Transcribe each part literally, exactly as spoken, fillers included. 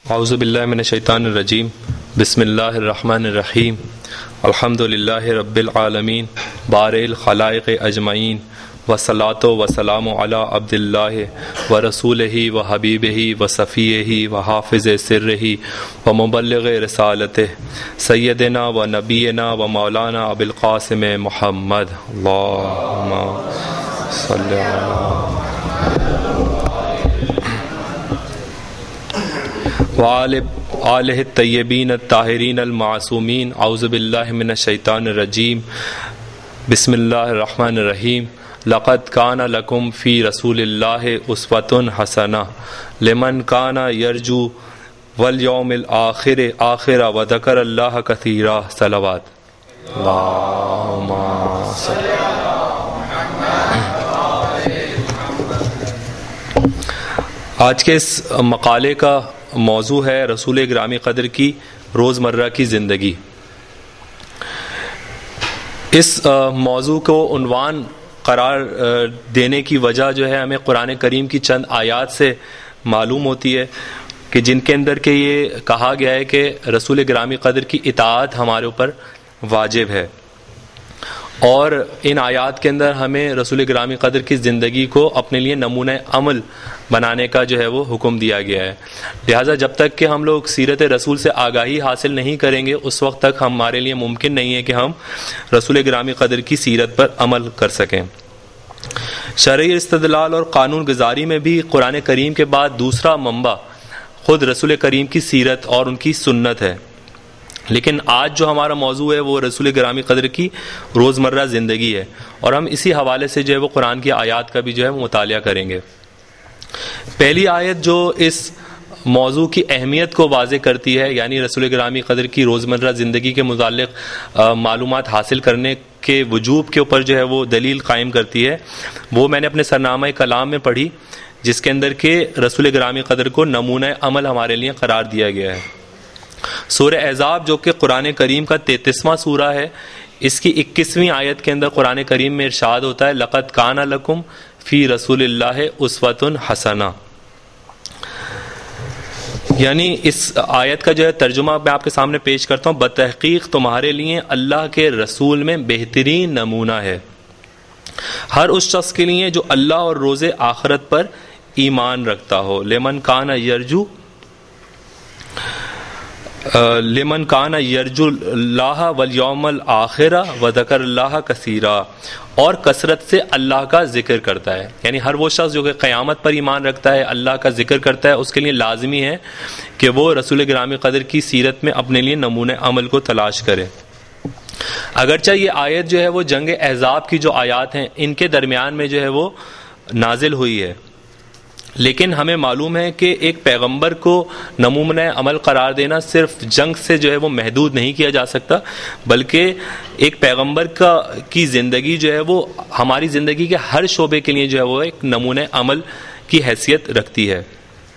اعوذ باللہ من الشیطان الرجیم بسم اللہ الرحمن الرحیم الحمد للہ رب العالمین بارئ الخلائق اجمعین والصلاۃ والسلام علی عبد اللہ ورسولہ وحبیبہ وصفیہ وحافظ سرہ ومبلغ رسالتہ سیدنا و نبینا و مولانا ابو القاسم محمد اللہم صلی علی وآلہ الطیبین الطاہرین المعصومین اعوذ باللہ من الشیطان الرجیم بسم اللہ الرحمن الرحیم لقد کان لکم فی رسول اللہ اسوۃ حسنہ لمن کان یرجو والیوم الآخر آخر وذکر اللہ کثیرا صلوات اللہم صلی آج کے اس مقالے کا موضوع ہے رسول گرامی قدر کی روزمرہ کی زندگی۔ اس موضوع کو عنوان قرار دینے کی وجہ جو ہے ہمیں قرآن کریم کی چند آیات سے معلوم ہوتی ہے کہ جن کے اندر کہ یہ کہا گیا ہے کہ رسول گرامی قدر کی اطاعت ہمارے اوپر واجب ہے، اور ان آیات کے اندر ہمیں رسول گرامی قدر کی زندگی کو اپنے لیے نمونہ عمل بنانے کا جو ہے وہ حکم دیا گیا ہے۔ لہٰذا جب تک کہ ہم لوگ سیرت رسول سے آگاہی حاصل نہیں کریں گے اس وقت تک ہمارے لیے ممکن نہیں ہے کہ ہم رسول گرامی قدر کی سیرت پر عمل کر سکیں۔ شرعی استدلال اور قانون گزاری میں بھی قرآن کریم کے بعد دوسرا منبع خود رسول کریم کی سیرت اور ان کی سنت ہے، لیکن آج جو ہمارا موضوع ہے وہ رسول گرامی قدر کی روزمرہ زندگی ہے، اور ہم اسی حوالے سے جو ہے وہ قرآن کی آیات کا بھی جو ہے مطالعہ کریں گے۔ پہلی آیت جو اس موضوع کی اہمیت کو واضح کرتی ہے، یعنی رسول گرامی قدر کی روزمرہ زندگی کے متعلق معلومات حاصل کرنے کے وجوب کے اوپر جو ہے وہ دلیل قائم کرتی ہے، وہ میں نے اپنے سرنامہ کلام میں پڑھی، جس کے اندر کہ رسول گرامی قدر کو نمونہ عمل ہمارے لیے قرار دیا گیا ہے۔ سورہ احزاب جو کہ قرآن کریم کا تینتیسواں سورہ ہے، اس کی اکیسویں آیت کے اندر قرآن کریم میں ارشاد ہوتا ہے لقد کان لکم فی رسول اللہ اسوۃ حسنہ، یعنی اس آیت کا جو ہے ترجمہ میں آپ کے سامنے پیش کرتا ہوں، بتحقیق تمہارے لیے اللہ کے رسول میں بہترین نمونہ ہے، ہر اس شخص کے لیے جو اللہ اور روز آخرت پر ایمان رکھتا ہو، لمن کان یرجو لمن کان یرجو اللہ والیوم الآخر وذکر اللہ کثیرا، اور کثرت سے اللہ کا ذکر کرتا ہے، یعنی ہر وہ شخص جو کہ قیامت پر ایمان رکھتا ہے، اللہ کا ذکر کرتا ہے، اس کے لیے لازمی ہے کہ وہ رسول گرامی قدر کی سیرت میں اپنے لیے نمونہ عمل کو تلاش کرے۔ اگرچہ یہ آیت جو ہے وہ جنگ احزاب کی جو آیات ہیں ان کے درمیان میں جو ہے وہ نازل ہوئی ہے، لیکن ہمیں معلوم ہے کہ ایک پیغمبر کو نمونہ عمل قرار دینا صرف جنگ سے جو ہے وہ محدود نہیں کیا جا سکتا، بلکہ ایک پیغمبر کا کی زندگی جو ہے وہ ہماری زندگی کے ہر شعبے کے لیے جو ہے وہ ایک نمونہ عمل کی حیثیت رکھتی ہے۔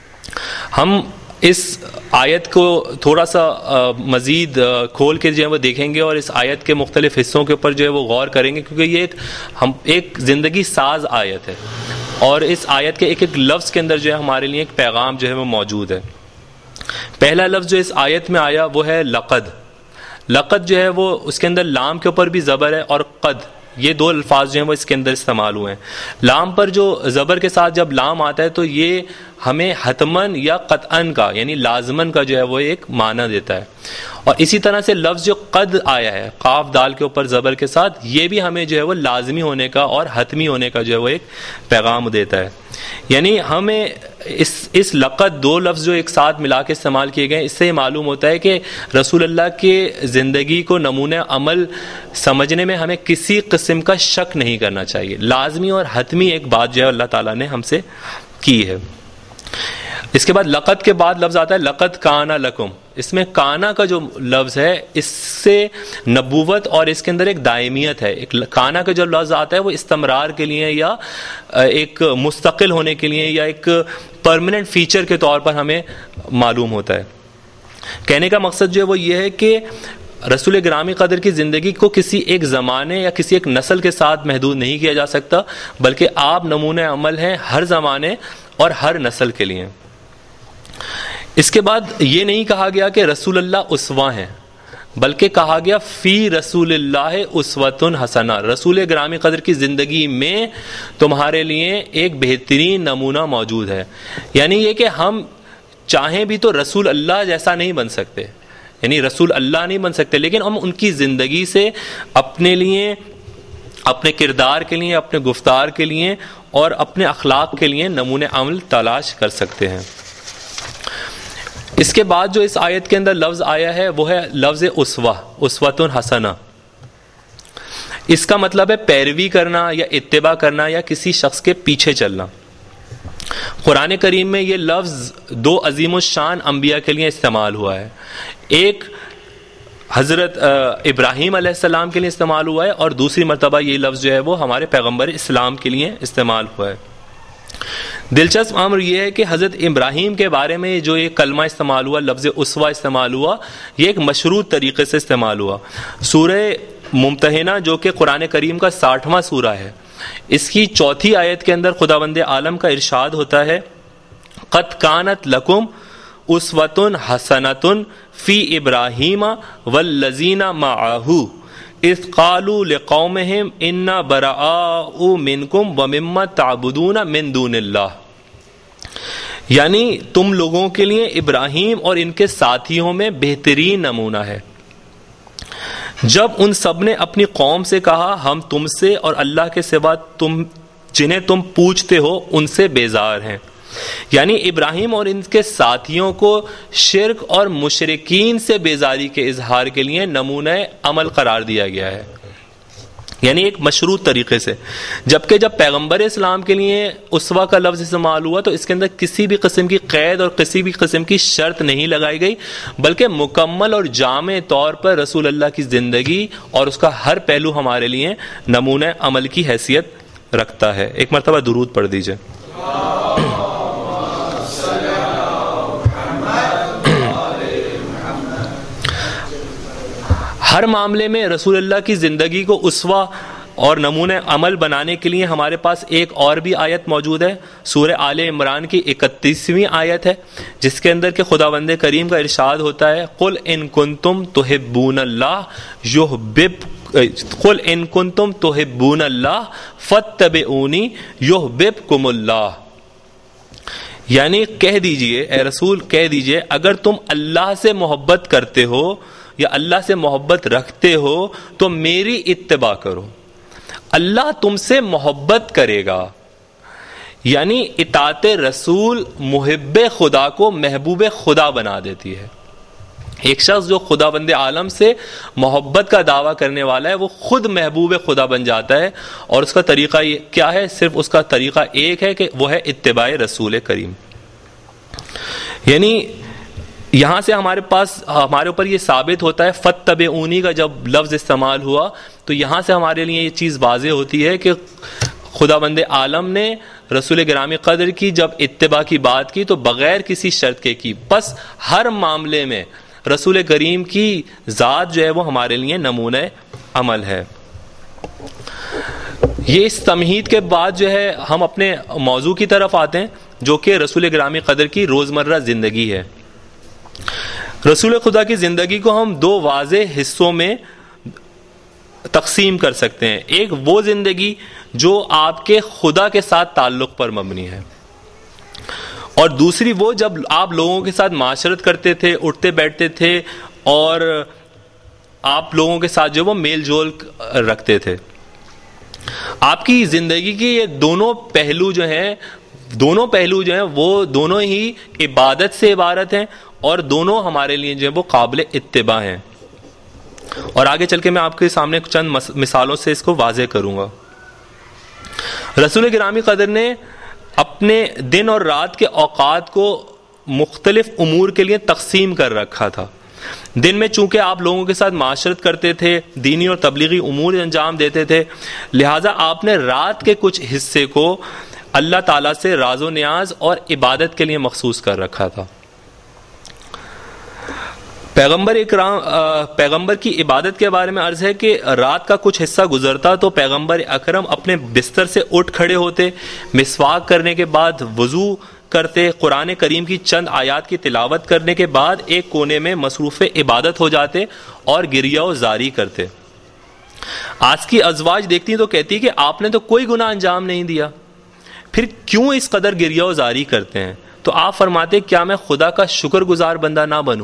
ہم اس آیت کو تھوڑا سا مزید کھول کے جو ہے وہ دیکھیں گے اور اس آیت کے مختلف حصوں کے اوپر جو ہے وہ غور کریں گے، کیونکہ یہ ایک ہم ایک زندگی ساز آیت ہے، اور اس آیت کے ایک ایک لفظ کے اندر جو ہے ہمارے لیے ایک پیغام جو ہے وہ موجود ہے۔ پہلا لفظ جو اس آیت میں آیا وہ ہے لقد۔ لقد جو ہے وہ اس کے اندر لام کے اوپر بھی زبر ہے، اور قد، یہ دو الفاظ جو ہیں وہ اس کے اندر استعمال ہوئے ہیں۔ لام پر جو زبر کے ساتھ جب لام آتا ہے تو یہ ہمیں حتمن یا قطعن کا یعنی لازمن کا جو ہے وہ ایک معنی دیتا ہے، اور اسی طرح سے لفظ جو قد آیا ہے قاف دال کے اوپر زبر کے ساتھ، یہ بھی ہمیں جو ہے وہ لازمی ہونے کا اور حتمی ہونے کا جو ہے وہ ایک پیغام دیتا ہے۔ یعنی ہمیں اس اس لقد دو لفظ جو ایک ساتھ ملا کے استعمال کیے گئے، اس سے یہ معلوم ہوتا ہے کہ رسول اللہ کے زندگی کو نمونہ عمل سمجھنے میں ہمیں کسی قسم کا شک نہیں کرنا چاہیے، لازمی اور حتمی ایک بات جو ہے اللہ تعالیٰ نے ہم سے کی ہے۔ اس کے بعد لقد کے بعد لفظ آتا ہے لقد کانا لکم۔ اس میں کانا کا جو لفظ ہے اس سے نبوت اور اس کے اندر ایک دائمیت ہے۔ ایک کانا کا جو لفظ آتا ہے وہ استمرار کے لیے یا ایک مستقل ہونے کے لیے یا ایک پرماننٹ فیچر کے طور پر ہمیں معلوم ہوتا ہے۔ کہنے کا مقصد جو ہے وہ یہ ہے کہ رسول گرامی قدر کی زندگی کو کسی ایک زمانے یا کسی ایک نسل کے ساتھ محدود نہیں کیا جا سکتا، بلکہ آپ نمونہ عمل ہیں ہر زمانے اور ہر نسل کے لیے۔ اس کے بعد یہ نہیں کہا گیا کہ رسول اللہ اسوہ ہیں، بلکہ کہا گیا فی رسول اللہ اسوۃ حسنہ، رسول گرامی قدر کی زندگی میں تمہارے لیے ایک بہترین نمونہ موجود ہے. یعنی یہ کہ ہم چاہیں بھی تو رسول اللہ جیسا نہیں بن سکتے، یعنی رسول اللہ نہیں بن سکتے، لیکن ہم ان کی زندگی سے اپنے لیے، اپنے کردار کے لیے، اپنے گفتار کے لیے اور اپنے اخلاق کے لیے نمونے عمل تلاش کر سکتے ہیں. اس کے بعد جو اس آیت کے اندر لفظ آیا ہے وہ ہے لفظ اسوہ، اسوۃ حسنہ. اس کا مطلب ہے پیروی کرنا یا اتباع کرنا یا کسی شخص کے پیچھے چلنا. قرآن کریم میں یہ لفظ دو عظیم الشان انبیاء کے لیے استعمال ہوا ہے. ایک حضرت ابراہیم علیہ السلام کے لیے استعمال ہوا ہے، اور دوسری مرتبہ یہ لفظ جو ہے وہ ہمارے پیغمبر اسلام کے لیے استعمال ہوا ہے. دلچسپ امر یہ ہے کہ حضرت ابراہیم کے بارے میں جو یہ کلمہ استعمال ہوا، لفظ اسوہ استعمال ہوا، یہ ایک مشروط طریقے سے استعمال ہوا. سورہ ممتحنہ جو کہ قرآن کریم کا ساٹھواں سورہ ہے، اس کی چوتھی آیت کے اندر خداوند عالم کا ارشاد ہوتا ہے قد کانت لکم اسوۃ حسنۃ فی ابراہیم والذین معہ اذ قالوا لقومہم انا براء منکم ومما تعبدون من دون اللہ. یعنی تم لوگوں کے لیے ابراہیم اور ان کے ساتھیوں میں بہترین نمونہ ہے جب ان سب نے اپنی قوم سے کہا ہم تم سے اور اللہ کے سوا تم جنہیں تم پوچھتے ہو ان سے بیزار ہیں. یعنی ابراہیم اور ان کے ساتھیوں کو شرک اور مشرکین سے بیزاری کے اظہار کے لیے نمونہ عمل قرار دیا گیا ہے، یعنی ایک مشروط طریقے سے. جبکہ جب پیغمبر اسلام کے لیے اسوہ کا لفظ استعمال ہوا تو اس کے اندر کسی بھی قسم کی قید اور کسی بھی قسم کی شرط نہیں لگائی گئی، بلکہ مکمل اور جامع طور پر رسول اللہ کی زندگی اور اس کا ہر پہلو ہمارے لیے نمونہ عمل کی حیثیت رکھتا ہے. ایک مرتبہ درود پڑھ دیجئے. ہر معاملے میں رسول اللہ کی زندگی کو اسوہ اور نمونہ عمل بنانے کے لیے ہمارے پاس ایک اور بھی آیت موجود ہے. سورہ آل عمران کی اکتیسویں آیت ہے جس کے اندر کہ خداوند کریم کا ارشاد ہوتا ہے قل ان کنتم تحبون اللہ یحبب قل ان کنتم تحبون اللہ فاتبعونی یحببکم اللہ. یعنی کہہ دیجئے اے رسول، کہہ دیجئے اگر تم اللہ سے محبت کرتے ہو یا اللہ سے محبت رکھتے ہو تو میری اتباع کرو، اللہ تم سے محبت کرے گا. یعنی اطاعت رسول محب خدا کو محبوب خدا بنا دیتی ہے. ایک شخص جو خداوند عالم سے محبت کا دعویٰ کرنے والا ہے وہ خود محبوب خدا بن جاتا ہے، اور اس کا طریقہ کیا ہے؟ صرف اس کا طریقہ ایک ہے کہ وہ ہے اتباع رسول کریم. یعنی یہاں سے ہمارے پاس ہمارے اوپر یہ ثابت ہوتا ہے فاتبعونی کا جب لفظ استعمال ہوا تو یہاں سے ہمارے لیے یہ چیز واضح ہوتی ہے کہ خداوند عالم نے رسول گرامی قدر کی جب اتباع کی بات کی تو بغیر کسی شرط کے کی. بس ہر معاملے میں رسول کریم کی ذات جو ہے وہ ہمارے لیے نمونہ عمل ہے. یہ اس تمہید کے بعد جو ہے ہم اپنے موضوع کی طرف آتے ہیں جو کہ رسول گرامی قدر کی روزمرہ زندگی ہے. رسول خدا کی زندگی کو ہم دو واضح حصوں میں تقسیم کر سکتے ہیں. ایک وہ زندگی جو آپ کے خدا کے ساتھ تعلق پر مبنی ہے، اور دوسری وہ جب آپ لوگوں کے ساتھ معاشرت کرتے تھے، اٹھتے بیٹھتے تھے اور آپ لوگوں کے ساتھ جو وہ میل جول رکھتے تھے. آپ کی زندگی کی یہ دونوں پہلو جو ہیں دونوں پہلو جو ہیں وہ دونوں ہی عبادت سے عبارت ہیں اور دونوں ہمارے لیے جو ہے وہ قابل اتباع ہیں. اور آگے چل کے میں آپ کے سامنے چند مثالوں سے اس کو واضح کروں گا. رسول گرامی قدر نے اپنے دن اور رات کے اوقات کو مختلف امور کے لیے تقسیم کر رکھا تھا. دن میں چونکہ آپ لوگوں کے ساتھ معاشرت کرتے تھے، دینی اور تبلیغی امور انجام دیتے تھے، لہٰذا آپ نے رات کے کچھ حصے کو اللہ تعالیٰ سے راز و نیاز اور عبادت کے لیے مخصوص کر رکھا تھا. پیغمبر اکرام پیغمبر کی عبادت کے بارے میں عرض ہے کہ رات کا کچھ حصہ گزرتا تو پیغمبر اکرم اپنے بستر سے اٹھ کھڑے ہوتے، مسواک کرنے کے بعد وضو کرتے, قرآن کریم کی چند آیات کی تلاوت کرنے کے بعد ایک کونے میں مصروف عبادت ہو جاتے اور گریہ و زاری کرتے. آج کی ازواج دیکھتی تو کہتی کہ آپ نے تو کوئی گناہ انجام نہیں دیا, پھر کیوں اس قدر گریہ و زاری کرتے ہیں؟ تو آپ فرماتے کیا میں خدا کا شکر گزار بندہ نہ بنوں؟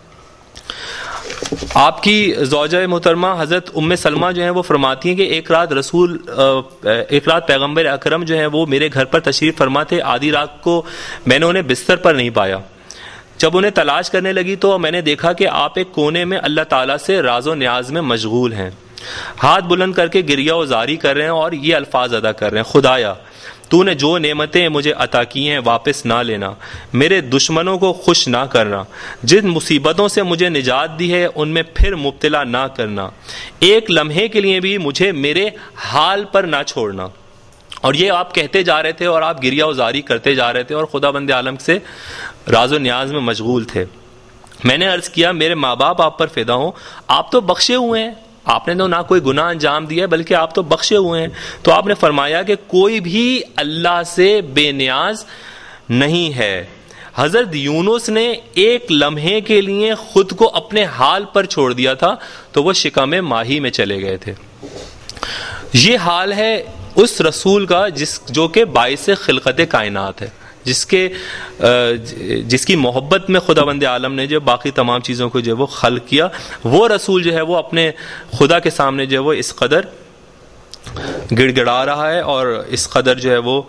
آپ کی زوجہ محترمہ حضرت ام سلمہ جو ہیں وہ فرماتی ہیں کہ ایک رات رسول ایک رات پیغمبر اکرم جو ہیں وہ میرے گھر پر تشریف فرما تھے. آدھی رات کو میں نے انہیں بستر پر نہیں پایا. جب انہیں تلاش کرنے لگی تو میں نے دیکھا کہ آپ ایک کونے میں اللہ تعالیٰ سے راز و نیاز میں مشغول ہیں, ہاتھ بلند کر کے گریہ و زاری کر رہے ہیں اور یہ الفاظ ادا کر رہے ہیں, خدایا تو نے جو نعمتیں مجھے عطا کی ہیں واپس نہ لینا, میرے دشمنوں کو خوش نہ کرنا, جن مصیبتوں سے مجھے نجات دی ہے ان میں پھر مبتلا نہ کرنا, ایک لمحے کے لیے بھی مجھے میرے حال پر نہ چھوڑنا. اور یہ آپ کہتے جا رہے تھے اور آپ گریہ و زاری کرتے جا رہے تھے اور خدا بند عالم سے راز و نیاز میں مشغول تھے. میں نے عرض کیا میرے ماں باپ آپ پر فدا ہوں, آپ تو بخشے ہوئے ہیں, آپ نے تو نہ کوئی گناہ انجام دیا ہے بلکہ آپ تو بخشے ہوئے ہیں. تو آپ نے فرمایا کہ کوئی بھی اللہ سے بے نیاز نہیں ہے. حضرت یونس نے ایک لمحے کے لیے خود کو اپنے حال پر چھوڑ دیا تھا تو وہ شکم ماہی میں چلے گئے تھے. یہ حال ہے اس رسول کا جس جو کہ باعث خلقت کائنات ہے, جس کے جس کی محبت میں خدا بند عالم نے جو باقی تمام چیزوں کو جو وہ خلق کیا. وہ رسول جو ہے وہ اپنے خدا کے سامنے جو ہے وہ اس قدر گڑ گڑا رہا ہے اور اس قدر جو ہے وہ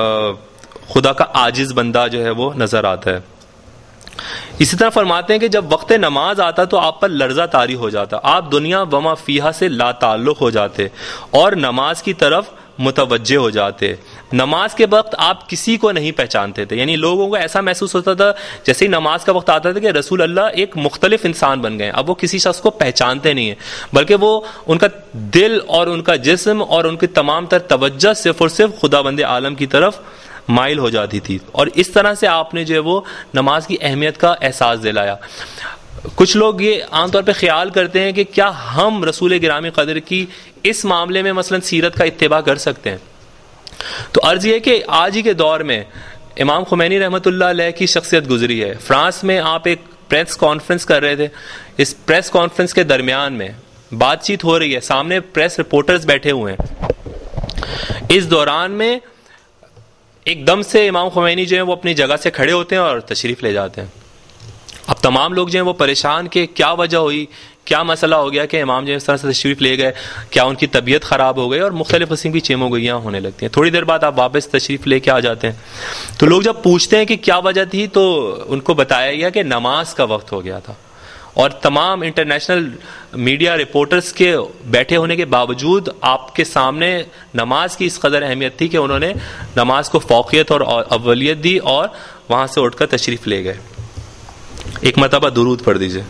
خدا کا عاجز بندہ جو ہے وہ نظر آتا ہے. اسی طرح فرماتے ہیں کہ جب وقت نماز آتا تو آپ پر لرزہ طاری ہو جاتا, آپ دنیا وما فیہا سے لا تعلق ہو جاتے اور نماز کی طرف متوجہ ہو جاتے. نماز کے وقت آپ کسی کو نہیں پہچانتے تھے, یعنی لوگوں کو ایسا محسوس ہوتا تھا جیسے ہی نماز کا وقت آتا تھا کہ رسول اللہ ایک مختلف انسان بن گئے. اب وہ کسی شخص کو پہچانتے نہیں ہیں بلکہ وہ ان کا دل اور ان کا جسم اور ان کی تمام تر توجہ صرف اور صرف خدا بند عالم کی طرف مائل ہو جاتی تھی. اور اس طرح سے آپ نے جو ہے وہ نماز کی اہمیت کا احساس دلایا. کچھ لوگ یہ عام طور پہ خیال کرتے ہیں کہ کیا ہم رسول گرامی قدر کی اس معاملے میں مثلا سیرت کا اتباع کر سکتے ہیں؟ تو عرض یہ کہ آج ہی کے دور میں امام خمینی رحمۃ اللہ علیہ کی شخصیت گزری ہے. فرانس میں آپ ایک پریس کانفرنس کر رہے تھے, اس پریس کانفرنس کے درمیان میں بات چیت ہو رہی ہے, سامنے پریس رپورٹرز بیٹھے ہوئے ہیں. اس دوران میں ایک دم سے امام خمینی جو ہیں وہ اپنی جگہ سے کھڑے ہوتے ہیں اور تشریف لے جاتے ہیں. اب تمام لوگ جو ہیں وہ پریشان کہ کیا وجہ ہوئی, کیا مسئلہ ہو گیا کہ امام جو اس طرح سے تشریف لے گئے, کیا ان کی طبیعت خراب ہو گئی, اور مختلف قسم کی چیمو گوئیاں ہونے لگتی ہیں. تھوڑی دیر بعد آپ واپس تشریف لے کے آ جاتے ہیں. تو لوگ جب پوچھتے ہیں کہ کیا وجہ تھی تو ان کو بتایا گیا کہ نماز کا وقت ہو گیا تھا, اور تمام انٹرنیشنل میڈیا رپورٹرز کے بیٹھے ہونے کے باوجود آپ کے سامنے نماز کی اس قدر اہمیت تھی کہ انہوں نے نماز کو فوقیت اور اولیت دی اور وہاں سے اٹھ کر تشریف لے گئے. ایک مرتبہ درود پڑھ دیجئے.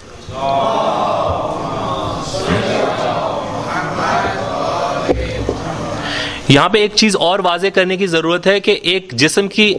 یہاں پہ ایک چیز اور واضح کرنے کی ضرورت ہے کہ ایک جسم کی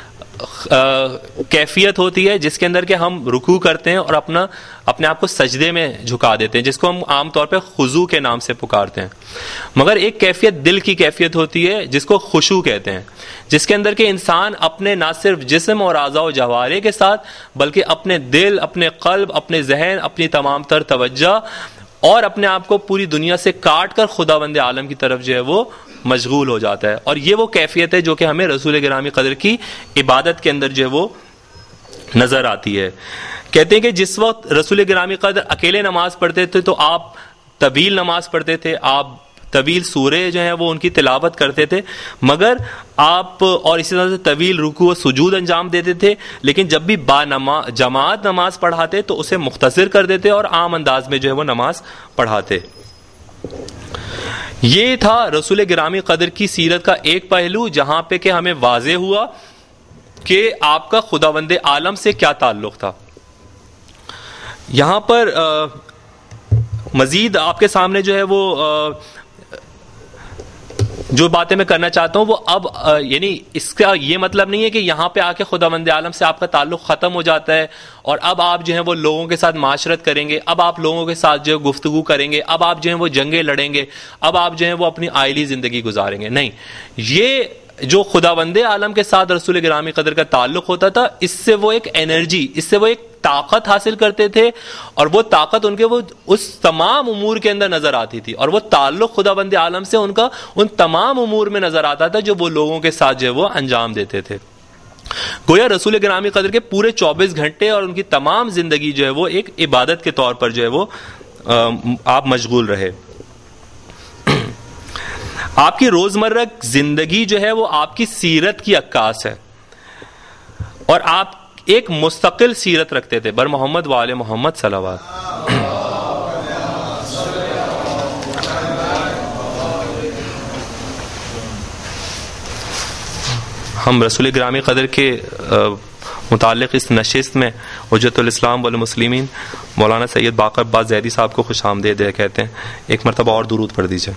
کیفیت ہوتی ہے جس کے اندر کہ ہم رکوع کرتے ہیں اور اپنا اپنے آپ کو سجدے میں جھکا دیتے ہیں, جس کو ہم عام طور پہ خضوع کے نام سے پکارتے ہیں. مگر ایک کیفیت دل کی کیفیت ہوتی ہے جس کو خشوع کہتے ہیں, جس کے اندر کہ انسان اپنے نہ صرف جسم اور اعضاء و جوارح کے ساتھ بلکہ اپنے دل, اپنے قلب, اپنے ذہن, اپنی تمام تر توجہ اور اپنے آپ کو پوری دنیا سے کاٹ کر خدا بند عالم کی طرف جو ہے وہ مشغول ہو جاتا ہے. اور یہ وہ کیفیت ہے جو کہ ہمیں رسول گرامی قدر کی عبادت کے اندر جو ہے وہ نظر آتی ہے. کہتے ہیں کہ جس وقت رسول گرامی قدر اکیلے نماز پڑھتے تھے تو آپ طویل نماز پڑھتے تھے, آپ طویل سورے جو ہیں وہ ان کی تلاوت کرتے تھے, مگر آپ اور اسی طرح سے طویل رکوع و سجود انجام دیتے تھے. لیکن جب بھی با نماز جماعت نماز پڑھاتے تو اسے مختصر کر دیتے اور عام انداز میں جو ہے وہ نماز پڑھاتے. یہ تھا رسول گرامی قدر کی سیرت کا ایک پہلو جہاں پہ کہ ہمیں واضح ہوا کہ آپ کا خداوند عالم سے کیا تعلق تھا. یہاں پر مزید آپ کے سامنے جو ہے وہ جو باتیں میں کرنا چاہتا ہوں وہ اب یعنی اس کا یہ مطلب نہیں ہے کہ یہاں پہ آ کے خداوند عالم سے آپ کا تعلق ختم ہو جاتا ہے اور اب آپ جو ہیں وہ لوگوں کے ساتھ معاشرت کریں گے, اب آپ لوگوں کے ساتھ جو ہے گفتگو کریں گے, اب آپ جو ہیں وہ جنگیں لڑیں گے, اب آپ جو ہیں وہ اپنی عائلی زندگی گزاریں گے. نہیں, یہ جو خداوند عالم کے ساتھ رسول گرامی قدر کا تعلق ہوتا تھا، اس سے وہ ایک انرجی، اس سے وہ ایک طاقت حاصل کرتے تھے، اور وہ طاقت ان کے وہ اس تمام امور کے اندر نظر آتی تھی، اور وہ تعلق خداوند عالم سے ان کا ان تمام امور میں نظر آتا تھا جو وہ لوگوں کے ساتھ جو ہے وہ انجام دیتے تھے۔ گویا رسول گرامی قدر کے پورے چوبیس گھنٹے اور ان کی تمام زندگی جو ہے وہ ایک عبادت کے طور پر جو ہے وہ آپ مشغول رہے۔ آپ کی روزمرہ زندگی جو ہے وہ آپ کی سیرت کی عکاس ہے، اور آپ ایک مستقل سیرت رکھتے تھے۔ بر محمد وآل محمد صلوات۔ ہم رسول گرامی قدر کے متعلق اس نشست میں حجت الاسلام والمسلمین مولانا سید باقر عباس زیدی صاحب کو خوش آمدید کہتے ہیں۔ ایک مرتبہ اور درود پڑھ دیجیے۔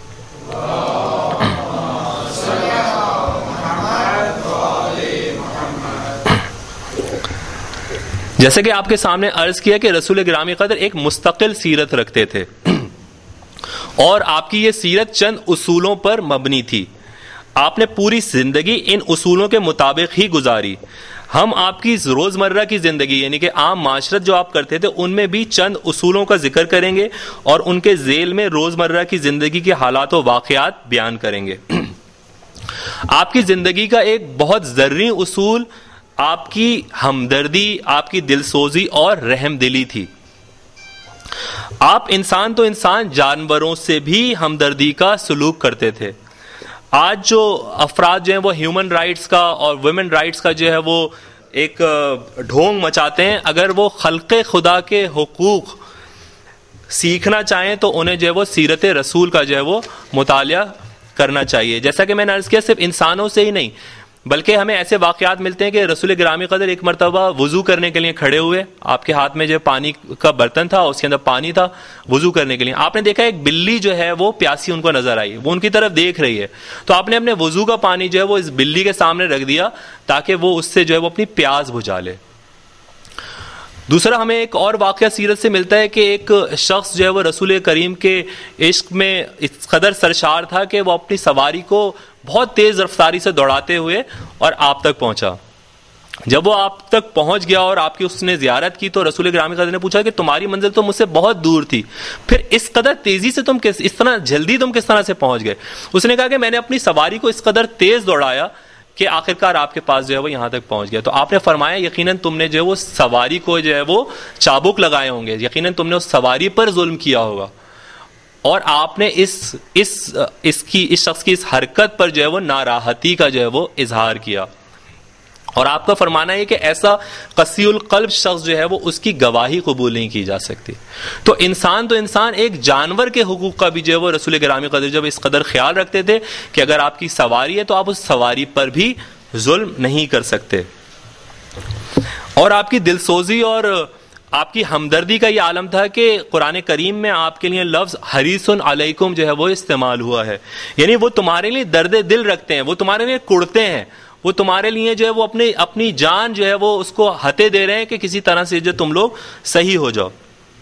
جیسے کہ آپ کے سامنے عرض کیا کہ رسول گرامی قدر ایک مستقل سیرت رکھتے تھے، اور آپ کی یہ سیرت چند اصولوں پر مبنی تھی۔ آپ نے پوری زندگی ان اصولوں کے مطابق ہی گزاری۔ ہم آپ کی روزمرہ کی زندگی یعنی کہ عام معاشرت جو آپ کرتے تھے ان میں بھی چند اصولوں کا ذکر کریں گے، اور ان کے ذیل میں روزمرہ کی زندگی کے حالات و واقعات بیان کریں گے۔ آپ کی زندگی کا ایک بہت ضروری اصول آپ کی ہمدردی، آپ کی دل سوزی اور رحم دلی تھی۔ آپ انسان تو انسان جانوروں سے بھی ہمدردی کا سلوک کرتے تھے۔ آج جو افراد جو ہیں وہ ہیومن رائٹس کا اور ویمن رائٹس کا جو ہے وہ ایک ڈھونگ مچاتے ہیں، اگر وہ خلق خدا کے حقوق سیکھنا چاہیں تو انہیں جو ہے وہ سیرت رسول کا جو ہے وہ مطالعہ کرنا چاہیے۔ جیسا کہ میں نے عرض کیا، صرف انسانوں سے ہی نہیں بلکہ ہمیں ایسے واقعات ملتے ہیں کہ رسول گرامی قدر ایک مرتبہ وضو کرنے کے لیے کھڑے ہوئے، آپ کے ہاتھ میں جو پانی کا برتن تھا، اس کے اندر پانی تھا وضو کرنے کے لیے۔ آپ نے دیکھا ایک بلی جو ہے وہ پیاسی ان کو نظر آئی، وہ ان کی طرف دیکھ رہی ہے، تو آپ نے اپنے وضو کا پانی جو ہے وہ اس بلی کے سامنے رکھ دیا تاکہ وہ اس سے جو ہے وہ اپنی پیاس بجھا لے۔ دوسرا ہمیں ایک اور واقعہ سیرت سے ملتا ہے کہ ایک شخص جو ہے وہ رسول کریم کے عشق میں اس قدر سرشار تھا کہ وہ اپنی سواری کو بہت تیز رفتاری سے دوڑاتے ہوئے اور آپ تک پہنچا۔ جب وہ آپ تک پہنچ گیا اور آپ کی اس نے زیارت کی تو رسول گرامی قدر نے پوچھا کہ تمہاری منزل تو مجھ سے بہت دور تھی، پھر اس قدر تیزی سے تم کس اس طرح جلدی تم کس طرح سے پہنچ گئے؟ اس نے کہا کہ میں نے اپنی سواری کو اس قدر تیز دوڑایا کہ آخرکار آپ کے پاس جو ہے وہ یہاں تک پہنچ گیا۔ تو آپ نے فرمایا یقیناً تم نے جو ہے وہ سواری کو جو ہے وہ چابک لگائے ہوں گے، یقیناً تم نے اس سواری پر ظلم کیا ہوگا، اور آپ نے اس اس اس کی اس شخص کی اس حرکت پر جو ہے وہ ناراحتی کا جو ہے وہ اظہار کیا، اور آپ کا فرمانا ہے کہ ایسا قسی القلب شخص جو ہے وہ اس کی گواہی قبول نہیں کی جا سکتی۔ تو انسان تو انسان ایک جانور کے حقوق کا بھی جو ہے وہ رسول گرامی قدر جب اس قدر خیال رکھتے تھے کہ اگر آپ کی سواری ہے تو آپ اس سواری پر بھی ظلم نہیں کر سکتے۔ اور آپ کی دل سوزی اور آپ کی ہمدردی کا یہ عالم تھا کہ قرآن کریم میں آپ کے لیے لفظ حریص علیکم جو ہے وہ استعمال ہوا ہے، یعنی وہ تمہارے لیے درد دل رکھتے ہیں، وہ تمہارے لیے کڑتے ہیں، وہ تمہارے لیے جو ہے وہ اپنی اپنی جان جو ہے وہ اس کو ہتے دے رہے ہیں کہ کسی طرح سے جو تم لوگ صحیح ہو جاؤ۔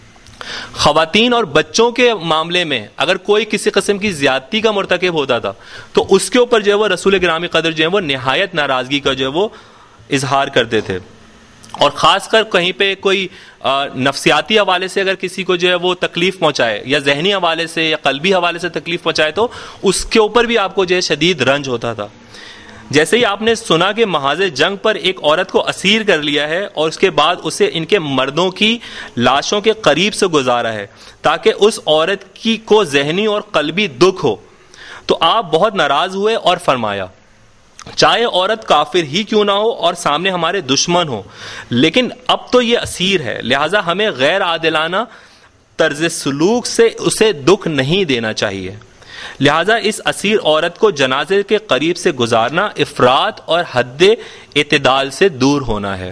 خواتین اور بچوں کے معاملے میں اگر کوئی کسی قسم کی زیادتی کا مرتکب ہوتا تھا تو اس کے اوپر جو ہے وہ رسول گرامی قدر جو ہے وہ نہایت ناراضگی کا جو ہے وہ اظہار کرتے تھے، اور خاص کر کہیں پہ کوئی نفسیاتی حوالے سے اگر کسی کو جو ہے وہ تکلیف پہنچائے یا ذہنی حوالے سے یا قلبی حوالے سے تکلیف پہنچائے تو اس کے اوپر بھی آپ کو جو ہے شدید رنج ہوتا تھا۔ جیسے ہی آپ نے سنا کہ محاذ جنگ پر ایک عورت کو اسیر کر لیا ہے اور اس کے بعد اسے ان کے مردوں کی لاشوں کے قریب سے گزارا ہے تاکہ اس عورت کی کو ذہنی اور قلبی دکھ ہو، تو آپ بہت ناراض ہوئے اور فرمایا چاہے عورت کافر ہی کیوں نہ ہو اور سامنے ہمارے دشمن ہو، لیکن اب تو یہ اسیر ہے، لہذا ہمیں غیر عادلانہ طرز سلوک سے اسے دکھ نہیں دینا چاہیے، لہذا اس اسیر عورت کو جنازے کے قریب سے گزارنا افراط اور حد اعتدال سے دور ہونا ہے۔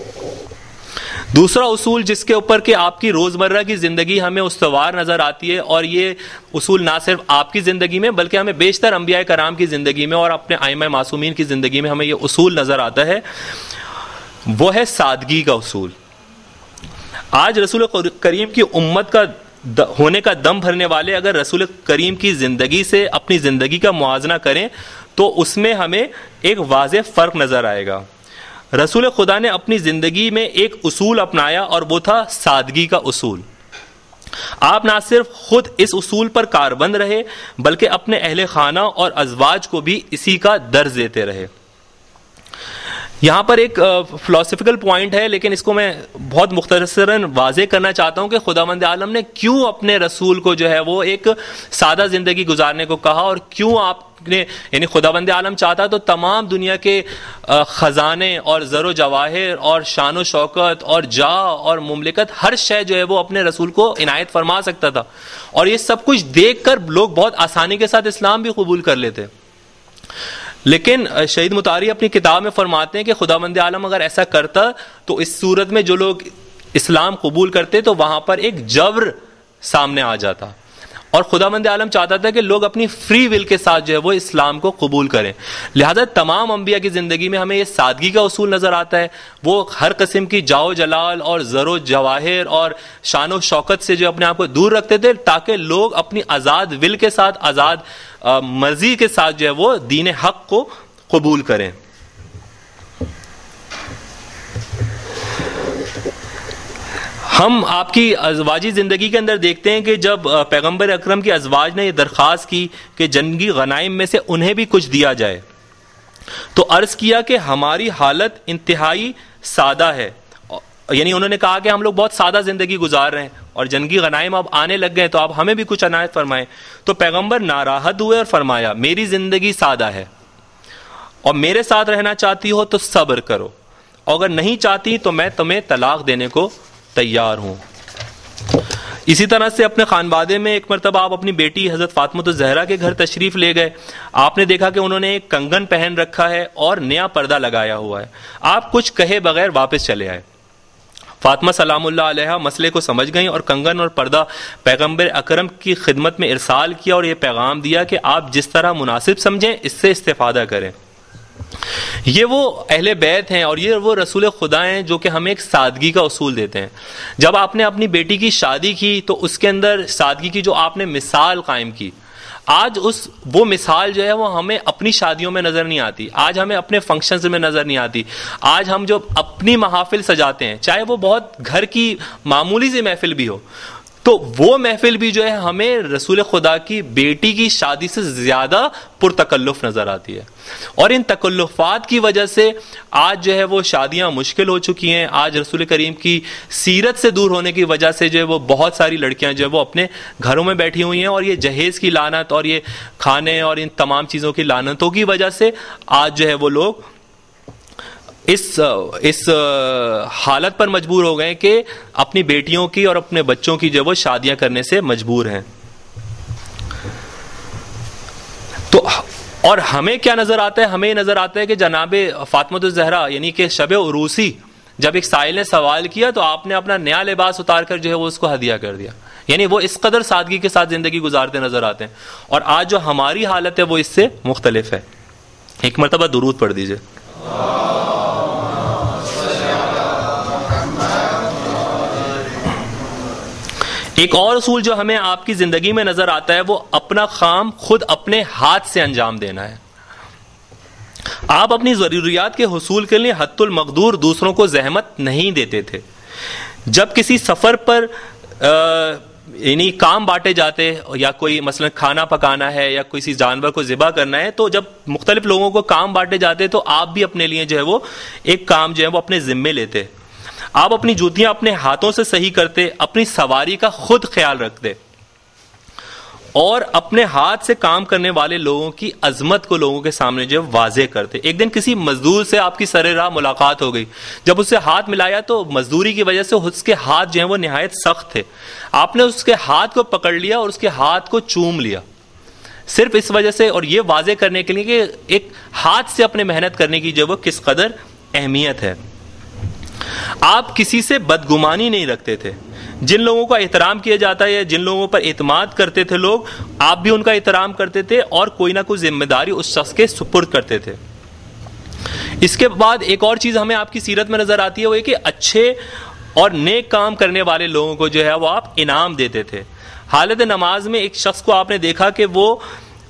دوسرا اصول جس کے اوپر کہ آپ کی روزمرہ کی زندگی ہمیں استوار نظر آتی ہے، اور یہ اصول نہ صرف آپ کی زندگی میں بلکہ ہمیں بیشتر انبیاء کرام کی زندگی میں اور اپنے ائمہ معصومین کی زندگی میں ہمیں یہ اصول نظر آتا ہے، وہ ہے سادگی کا اصول۔ آج رسول کریم کی امت کا ہونے کا دم بھرنے والے اگر رسول کریم کی زندگی سے اپنی زندگی کا موازنہ کریں تو اس میں ہمیں ایک واضح فرق نظر آئے گا. رسول خدا نے اپنی زندگی میں ایک اصول اپنایا اور وہ تھا سادگی کا اصول. آپ نہ صرف خود اس اصول پر کاربند رہے بلکہ اپنے اہل خانہ اور ازواج کو بھی اسی کا درس دیتے رہے. یہاں پر ایک فلسفیکل پوائنٹ ہے لیکن اس کو میں بہت مختصراً واضح کرنا چاہتا ہوں کہ خداوند عالم نے کیوں اپنے رسول کو جو ہے وہ ایک سادہ زندگی گزارنے کو کہا, اور کیوں آپ نے یعنی خداوند عالم چاہتا تو تمام دنیا کے خزانے اور زر و جواہر اور شان و شوکت اور جاہ اور مملکت ہر شے جو ہے وہ اپنے رسول کو عنایت فرما سکتا تھا, اور یہ سب کچھ دیکھ کر لوگ بہت آسانی کے ساتھ اسلام بھی قبول کر لیتے. لیکن شہید مطاری اپنی کتاب میں فرماتے ہیں کہ خداوند عالم اگر ایسا کرتا تو اس صورت میں جو لوگ اسلام قبول کرتے تو وہاں پر ایک جبر سامنے آ جاتا, اور خداوند عالم چاہتا تھا کہ لوگ اپنی فری ول کے ساتھ جو ہے وہ اسلام کو قبول کریں. لہذا تمام انبیاء کی زندگی میں ہمیں یہ سادگی کا اصول نظر آتا ہے. وہ ہر قسم کی جاؤ جلال اور زر و جواہر اور شان و شوکت سے جو اپنے آپ کو دور رکھتے تھے تاکہ لوگ اپنی آزاد ول کے ساتھ, آزاد مرضی کے ساتھ جو ہے وہ دین حق کو قبول کریں. ہم آپ کی ازواجی زندگی کے اندر دیکھتے ہیں کہ جب پیغمبر اکرم کی ازواج نے یہ درخواست کی کہ جنگی غنائم میں سے انہیں بھی کچھ دیا جائے تو عرض کیا کہ ہماری حالت انتہائی سادہ ہے, یعنی انہوں نے کہا کہ ہم لوگ بہت سادہ زندگی گزار رہے ہیں اور جنگی غنائم اب آنے لگ گئے تو آپ ہمیں بھی کچھ عنایت فرمائیں. تو پیغمبر ناراحت ہوئے اور فرمایا میری زندگی سادہ ہے اور میرے ساتھ رہنا چاہتی ہو تو صبر کرو, اور اگر نہیں چاہتی تو میں تمہیں طلاق دینے کو تیار ہوں. اسی طرح سے اپنے خانوادے میں ایک مرتبہ آپ اپنی بیٹی حضرت فاطمہ الزہرا کے گھر تشریف لے گئے. آپ نے دیکھا کہ انہوں نے ایک کنگن پہن رکھا ہے اور نیا پردہ لگایا ہوا ہے. آپ کچھ کہے بغیر واپس چلے آئے. فاطمہ سلام اللہ علیہ مسئلے کو سمجھ گئیں اور کنگن اور پردہ پیغمبر اکرم کی خدمت میں ارسال کیا اور یہ پیغام دیا کہ آپ جس طرح مناسب سمجھیں اس سے استفادہ کریں. یہ وہ اہل بیت ہیں اور یہ وہ رسول خدا ہیں جو کہ ہمیں ایک سادگی کا اصول دیتے ہیں. جب آپ نے اپنی بیٹی کی شادی کی تو اس کے اندر سادگی کی جو آپ نے مثال قائم کی, آج اس وہ مثال جو ہے وہ ہمیں اپنی شادیوں میں نظر نہیں آتی, آج ہمیں اپنے فنکشنز میں نظر نہیں آتی. آج ہم جو اپنی محافل سجاتے ہیں چاہے وہ بہت گھر کی معمولی سی محفل بھی ہو تو وہ محفل بھی جو ہے ہمیں رسول خدا کی بیٹی کی شادی سے زیادہ پرتکلف نظر آتی ہے. اور ان تکلفات کی وجہ سے آج جو ہے وہ شادیاں مشکل ہو چکی ہیں. آج رسول کریم کی سیرت سے دور ہونے کی وجہ سے جو ہے وہ بہت ساری لڑکیاں جو ہے وہ اپنے گھروں میں بیٹھی ہوئی ہیں, اور یہ جہیز کی لعنت اور یہ کھانے اور ان تمام چیزوں کی لعنتوں کی وجہ سے آج جو ہے وہ لوگ اس اس حالت پر مجبور ہو گئے کہ اپنی بیٹیوں کی اور اپنے بچوں کی جو وہ شادیاں کرنے سے مجبور ہیں. تو اور ہمیں کیا نظر آتا ہے؟ ہمیں نظر آتا ہے کہ جناب فاطمہ الزہرا یعنی کہ شب عروسی جب ایک سائل نے سوال کیا تو آپ نے اپنا نیا لباس اتار کر جو ہے وہ اس کو ہدیہ کر دیا. یعنی وہ اس قدر سادگی کے ساتھ زندگی گزارتے نظر آتے ہیں, اور آج جو ہماری حالت ہے وہ اس سے مختلف ہے. ایک مرتبہ درود پڑھ دیجئے. ایک اور اصول جو ہمیں آپ کی زندگی میں نظر آتا ہے وہ اپنا کام خود اپنے ہاتھ سے انجام دینا ہے. آپ اپنی ضروریات کے حصول کے لیے حد المقدور دوسروں کو زحمت نہیں دیتے تھے. جب کسی سفر پر یعنی کام بانٹے جاتے یا کوئی مثلا کھانا پکانا ہے یا کسی جانور کو ذبح کرنا ہے تو جب مختلف لوگوں کو کام بانٹے جاتے تو آپ بھی اپنے لیے جو ہے وہ ایک کام جو ہے وہ اپنے ذمے لیتے. آپ اپنی جوتیاں اپنے ہاتھوں سے صحیح کرتے, اپنی سواری کا خود خیال رکھتے اور اپنے ہاتھ سے کام کرنے والے لوگوں کی عظمت کو لوگوں کے سامنے جو واضح کرتے. ایک دن کسی مزدور سے آپ کی سر راہ ملاقات ہو گئی, جب اس سے ہاتھ ملایا تو مزدوری کی وجہ سے اس کے ہاتھ جو ہیں وہ نہایت سخت تھے. آپ نے اس کے ہاتھ کو پکڑ لیا اور اس کے ہاتھ کو چوم لیا, صرف اس وجہ سے, اور یہ واضح کرنے کے لیے کہ ایک ہاتھ سے اپنے محنت کرنے کی جو وہ کس قدر اہمیت ہے. آپ کسی سے بدگمانی نہیں رکھتے تھے. جن لوگوں کا احترام کیا جاتا ہے, جن لوگوں پر اعتماد کرتے تھے لوگ, آپ بھی ان کا احترام کرتے تھے اور کوئی نہ کوئی ذمہ داری اس شخص کے سپرد کرتے تھے. اس کے بعد ایک اور چیز ہمیں آپ کی سیرت میں نظر آتی ہے, وہ یہ کہ اچھے اور نیک کام کرنے والے لوگوں کو جو ہے وہ آپ انعام دیتے تھے. حالت نماز میں ایک شخص کو آپ نے دیکھا کہ وہ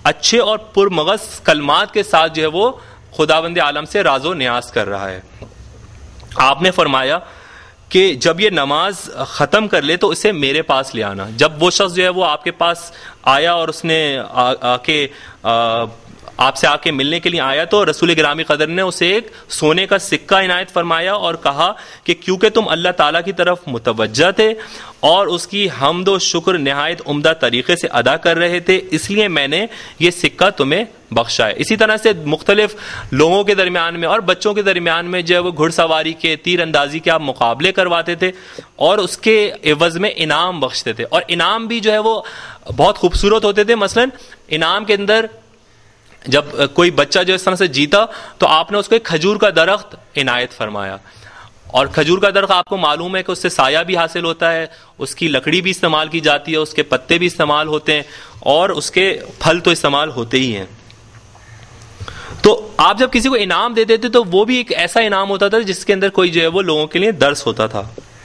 اچھے اور پرمغز کلمات کے ساتھ جو ہے وہ خداوند عالم سے راز و نیاز کر رہا ہے. آپ نے فرمایا کہ جب یہ نماز ختم کر لے تو اسے میرے پاس لے آنا. جب وہ شخص جو ہے وہ آپ کے پاس آیا اور اس نے آ, آ کے آ, آپ سے آ کے ملنے کے لیے آیا تو رسول گرامی قدر نے اسے ایک سونے کا سکہ عنایت فرمایا اور کہا کہ کیونکہ تم اللہ تعالیٰ کی طرف متوجہ تھے اور اس کی حمد و شکر نہایت عمدہ طریقے سے ادا کر رہے تھے اس لیے میں نے یہ سکہ تمہیں بخشا ہے. اسی طرح سے مختلف لوگوں کے درمیان میں اور بچوں کے درمیان میں جو ہے وہ گھڑ سواری کے تیر اندازی کے آپ مقابلے کرواتے تھے اور اس کے عوض میں انعام بخشتے تھے, اور انعام بھی جو ہے وہ بہت خوبصورت ہوتے تھے. مثلا انعام کے اندر جب کوئی بچہ جو اس طرح سے جیتا تو آپ نے اس کو ایک کھجور کا درخت عنایت فرمایا, اور کھجور کا درخت آپ کو معلوم ہے کہ اس سے سایہ بھی حاصل ہوتا ہے, اس کی لکڑی بھی استعمال کی جاتی ہے, اس کے پتے بھی استعمال ہوتے ہیں اور اس کے پھل تو استعمال ہوتے ہی ہیں. تو آپ جب کسی کو انعام دیتے تھے تو وہ بھی ایک ایسا انعام ہوتا تھا جس کے اندر کوئی جو ہے وہ لوگوں کے لیے درس ہوتا تھا.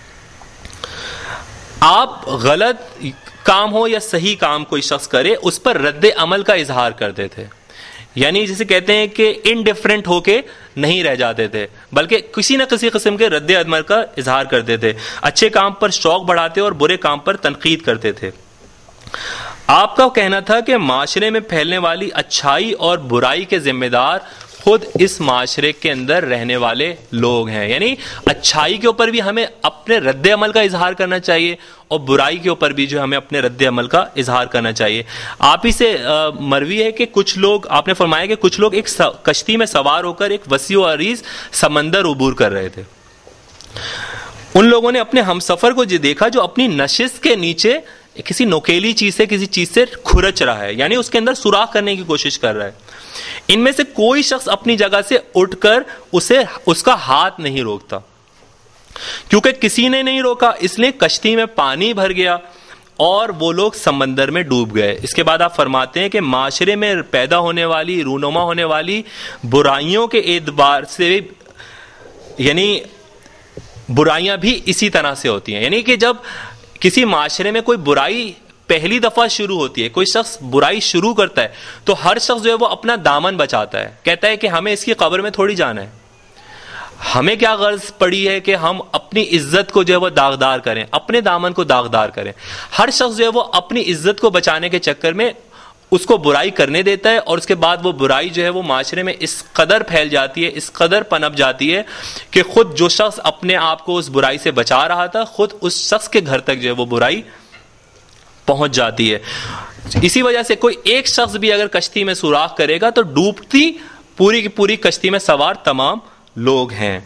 آپ غلط کام ہو یا صحیح کام کوئی شخص کرے اس پر رد عمل کا اظہار کرتے تھے, یعنی جسے کہتے ہیں کہ انڈیفرنٹ ہو کے نہیں رہ جاتے تھے بلکہ کسی نہ کسی قسم کے رد عمل کا اظہار کرتے تھے. اچھے کام پر شوق بڑھاتے اور برے کام پر تنقید کرتے تھے. آپ کا کہنا تھا کہ معاشرے میں پھیلنے والی اچھائی اور برائی کے ذمہ دار خود اس معاشرے کے اندر رہنے والے لوگ ہیں, یعنی اچھائی کے اوپر بھی ہمیں اپنے رد عمل کا اظہار کرنا چاہیے اور برائی کے اوپر بھی جو ہمیں اپنے رد عمل کا اظہار کرنا چاہیے. آپ ہی سے مروی ہے کہ کچھ لوگ, آپ نے فرمایا کہ کچھ لوگ ایک کشتی میں سوار ہو کر ایک وسیع و عریض سمندر عبور کر رہے تھے. ان لوگوں نے اپنے ہمسفر کو جو دیکھا جو اپنی نشست کے نیچے کسی نوکیلی چیز سے کسی چیز سے کھرچ رہا ہے, یعنی اس کے اندر سوراخ کرنے کی کوشش کر رہا ہے. ان میں سے کوئی شخص اپنی جگہ سے اٹھ کر اسے اس کا ہاتھ نہیں روکتا, کیونکہ کسی نے نہیں روکا اس لیے کشتی میں پانی بھر گیا اور وہ لوگ سمندر میں ڈوب گئے. اس کے بعد آپ فرماتے ہیں کہ معاشرے میں پیدا ہونے والی رونما ہونے والی برائیوں کے اعتبار سے, یعنی برائیاں بھی اسی طرح سے ہوتی ہیں, یعنی کہ جب کسی معاشرے میں کوئی برائی پہلی دفعہ شروع ہوتی ہے, کوئی شخص برائی شروع کرتا ہے تو ہر شخص جو ہے وہ اپنا دامن بچاتا ہے, کہتا ہے کہ ہمیں اس کی قبر میں تھوڑی جانا ہے, ہمیں کیا غرض پڑی ہے کہ ہم اپنی عزت کو جو ہے وہ داغدار کریں, اپنے دامن کو داغدار کریں. ہر شخص جو ہے وہ اپنی عزت کو بچانے کے چکر میں اس کو برائی کرنے دیتا ہے, اور اس کے بعد وہ برائی جو ہے وہ معاشرے میں اس قدر پھیل جاتی ہے, اس قدر پنپ جاتی ہے کہ خود جو شخص اپنے آپ کو اس برائی سے بچا رہا تھا خود اس شخص کے گھر تک جو ہے وہ برائی پہنچ جاتی ہے. اسی وجہ سے کوئی ایک شخص بھی اگر کشتی میں سوراخ کرے گا تو ڈوبتی پوری کی پوری کشتی میں سوار تمام لوگ ہیں.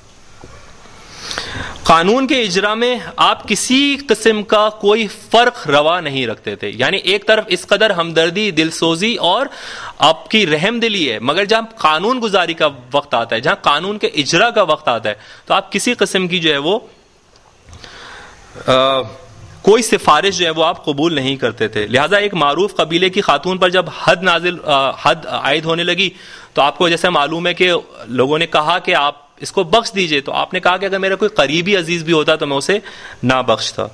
قانون کے اجرا میں آپ کسی قسم کا کوئی فرق روا نہیں رکھتے تھے, یعنی ایک طرف اس قدر ہمدردی, دل سوزی اور آپ کی رحم دلی ہے, مگر جہاں قانون گزاری کا وقت آتا ہے, جہاں قانون کے اجرا کا وقت آتا ہے تو آپ کسی قسم کی جو ہے وہ آ, کوئی سفارش جو ہے وہ آپ قبول نہیں کرتے تھے. لہٰذا ایک معروف قبیلے کی خاتون پر جب حد نازل حد عائد ہونے لگی تو آپ کو جیسے معلوم ہے کہ لوگوں نے کہا کہ آپ اس کو بخش دیجئے, تو آپ نے کہا کہ اگر میرا کوئی قریبی عزیز بھی ہوتا تو میں اسے نہ بخشتا.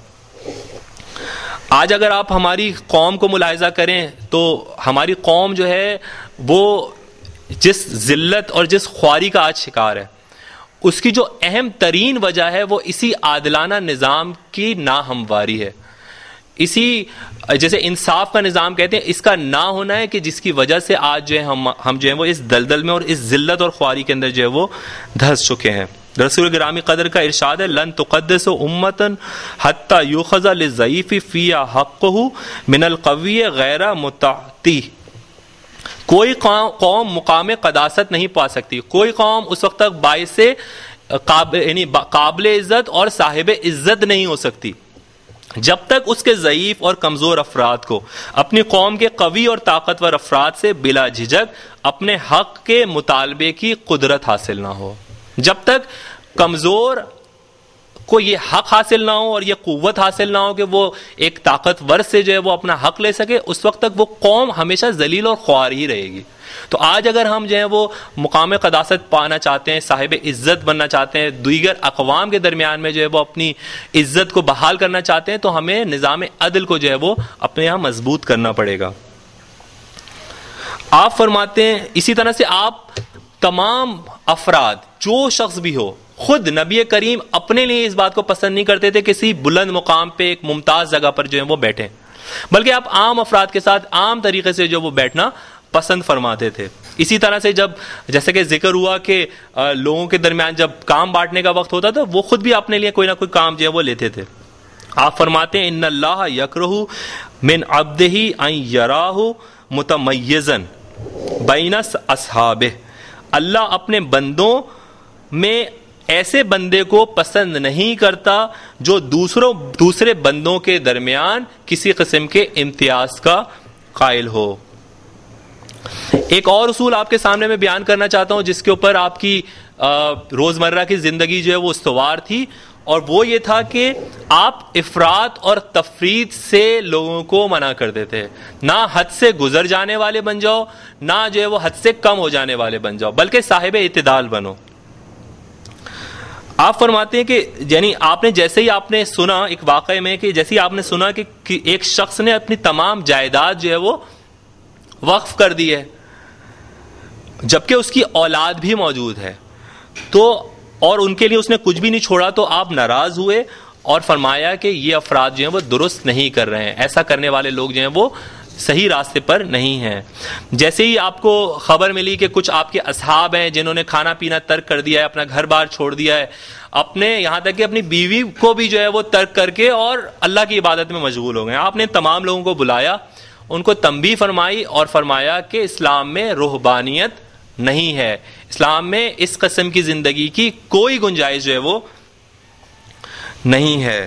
آج اگر آپ ہماری قوم کو ملاحظہ کریں تو ہماری قوم جو ہے وہ جس ذلت اور جس خواری کا آج شکار ہے اس کی جو اہم ترین وجہ ہے وہ اسی عادلانہ نظام کی ناہمواری ہے. اسی جیسے انصاف کا نظام کہتے ہیں اس کا نہ ہونا ہے کہ جس کی وجہ سے آج جو ہے ہم ہم جو ہے وہ اس دلدل میں اور اس ذلت اور خواری کے اندر جو ہے وہ دھس چکے ہیں. رسول گرامی قدر کا ارشاد ہے لن تقدس امتا حتی یوخذ للضعیف فیہا حقہ من القوی غیر متعتی. کوئی قوم مقام قداست نہیں پا سکتی, کوئی قوم اس وقت تک باعث قابل یعنی قابل عزت اور صاحب عزت نہیں ہو سکتی جب تک اس کے ضعیف اور کمزور افراد کو اپنی قوم کے قوی اور طاقتور افراد سے بلا جھجک اپنے حق کے مطالبے کی قدرت حاصل نہ ہو. جب تک کمزور کو یہ حق حاصل نہ ہو اور یہ قوت حاصل نہ ہو کہ وہ ایک طاقتور سے جو ہے وہ اپنا حق لے سکے, اس وقت تک وہ قوم ہمیشہ ذلیل اور خوار ہی رہے گی. تو آج اگر ہم جو ہے وہ مقام قداست پانا چاہتے ہیں, صاحب عزت بننا چاہتے ہیں, دیگر اقوام کے درمیان میں جو ہے وہ اپنی عزت کو بحال کرنا چاہتے ہیں, تو ہمیں نظام عدل کو جو ہے وہ اپنے یہاں مضبوط کرنا پڑے گا. آپ فرماتے ہیں اسی طرح سے آپ تمام افراد جو شخص بھی ہو، خود نبی کریم اپنے لیے اس بات کو پسند نہیں کرتے تھے کسی بلند مقام پہ ایک ممتاز جگہ پر جو ہے وہ بیٹھیں، بلکہ آپ عام افراد کے ساتھ عام طریقے سے جو وہ بیٹھنا پسند فرماتے تھے. اسی طرح سے جب جیسے کہ ذکر ہوا کہ لوگوں کے درمیان جب کام بانٹنے کا وقت ہوتا تھا وہ خود بھی اپنے لیے کوئی نہ کوئی کام جو ہے وہ لیتے تھے. آپ فرماتے ہیں ان اللہ یکرہ من عبدہ ان یراہ متمیزا بین اصحابہ، اللہ اپنے بندوں میں ایسے بندے کو پسند نہیں کرتا جو دوسروں دوسرے بندوں کے درمیان کسی قسم کے امتیاز کا قائل ہو. ایک اور اصول آپ کے سامنے میں بیان کرنا چاہتا ہوں جس کے اوپر آپ کی روزمرہ کی زندگی جو ہے وہ استوار تھی، اور وہ یہ تھا کہ آپ افراط اور تفریط سے لوگوں کو منع کرتے تھے. نہ حد سے گزر جانے والے بن جاؤ، نہ جو ہے وہ حد سے کم ہو جانے والے بن جاؤ، بلکہ صاحب اعتدال بنو. آپ فرماتے ہیں کہ یعنی آپ نے جیسے ہی آپ نے سنا ایک واقعے میں کہ جیسے ہی آپ نے سنا کہ ایک شخص نے اپنی تمام جائیداد جو ہے وہ وقف کر دی ہے جبکہ اس کی اولاد بھی موجود ہے، تو اور ان کے لیے اس نے کچھ بھی نہیں چھوڑا، تو آپ ناراض ہوئے اور فرمایا کہ یہ افراد جو ہیں وہ درست نہیں کر رہے ہیں، ایسا کرنے والے لوگ جو ہیں وہ صحیح راستے پر نہیں ہیں. جیسے ہی آپ کو خبر ملی کہ کچھ آپ کے اصحاب ہیں جنہوں نے کھانا پینا ترک کر دیا ہے، اپنا گھر بار چھوڑ دیا ہے، اپنے یہاں تک کہ اپنی بیوی کو بھی جو ہے وہ ترک کر کے اور اللہ کی عبادت میں مشغول ہو گئے، آپ نے تمام لوگوں کو بلایا، ان کو تنبیہ فرمائی اور فرمایا کہ اسلام میں رہبانیت نہیں ہے، اسلام میں اس قسم کی زندگی کی کوئی گنجائش جو ہے وہ نہیں ہے.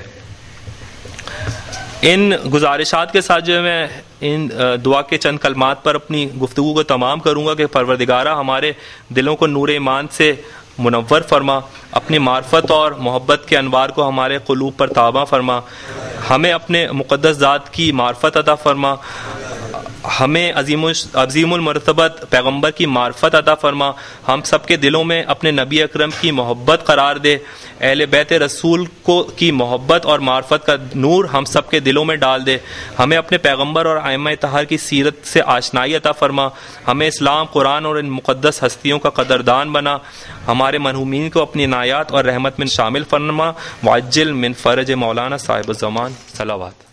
ان گزارشات کے ساتھ جو ہے میں ان دعا کے چند کلمات پر اپنی گفتگو کو تمام کروں گا کہ پروردگارہ ہمارے دلوں کو نور ایمان سے منور فرما، اپنی معرفت اور محبت کے انوار کو ہمارے قلوب پر تابع فرما، ہمیں اپنے مقدس ذات کی معرفت عطا فرما، ہمیں عظیم عظیم المرتبت پیغمبر کی معرفت عطا فرما، ہم سب کے دلوں میں اپنے نبی اکرم کی محبت قرار دے، اہل بیت رسول کو کی محبت اور معرفت کا نور ہم سب کے دلوں میں ڈال دے، ہمیں اپنے پیغمبر اور ائمہ طاہر کی سیرت سے آشنائی عطا فرما، ہمیں اسلام، قرآن اور ان مقدس ہستیوں کا قدردان بنا، ہمارے مرحومین کو اپنی عنایات اور رحمت میں شامل فرما، وعجل من فرج مولانا صاحب الزمان. صلوات.